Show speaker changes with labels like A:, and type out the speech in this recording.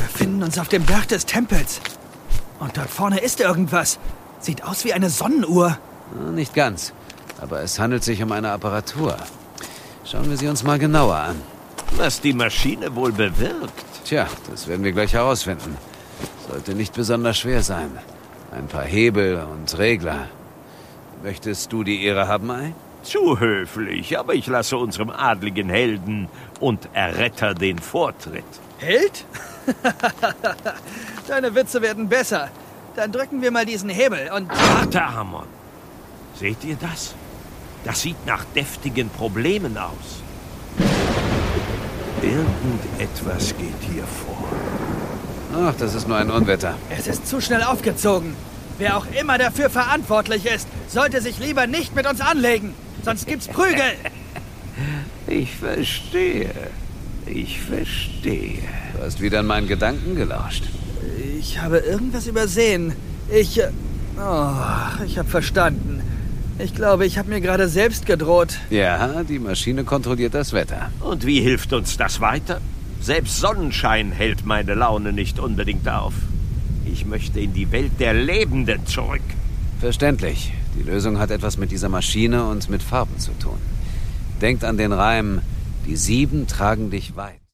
A: befinden uns auf dem Dach des Tempels. Und dort vorne ist irgendwas. Sieht aus wie eine Sonnenuhr.
B: Nicht ganz, aber es handelt sich um eine Apparatur. Schauen wir sie uns mal genauer an.
C: Was die Maschine wohl bewirkt?
B: Tja, das werden wir gleich herausfinden. Sollte nicht besonders schwer sein. Ein paar Hebel und Regler. Möchtest du die Ehre haben, Ei?
C: Zu höflich, aber ich lasse unserem adligen Helden und Erretter den Vortritt.
A: Held? Deine Witze werden besser. Dann drücken wir mal diesen Hebel und...
C: Warte, Amon. Seht ihr das? Das sieht nach deftigen Problemen aus. Irgendetwas geht hier vor.
B: Ach, das ist nur ein Unwetter.
A: Es ist zu schnell aufgezogen. Wer auch immer dafür verantwortlich ist, sollte sich lieber nicht mit uns anlegen. Sonst gibt's Prügel.
C: Ich verstehe.
B: Du hast wieder in meinen Gedanken gelauscht.
A: Ich habe irgendwas übersehen. Ich habe verstanden. Ich glaube, ich habe mir gerade selbst gedroht.
B: Ja, die Maschine kontrolliert das Wetter.
C: Und wie hilft uns das weiter? Selbst Sonnenschein hält meine Laune nicht unbedingt auf. Ich möchte in die Welt der Lebenden zurück.
B: Verständlich. Die Lösung hat etwas mit dieser Maschine und mit Farben zu tun. Denkt an den Reim, die 7 tragen dich weit.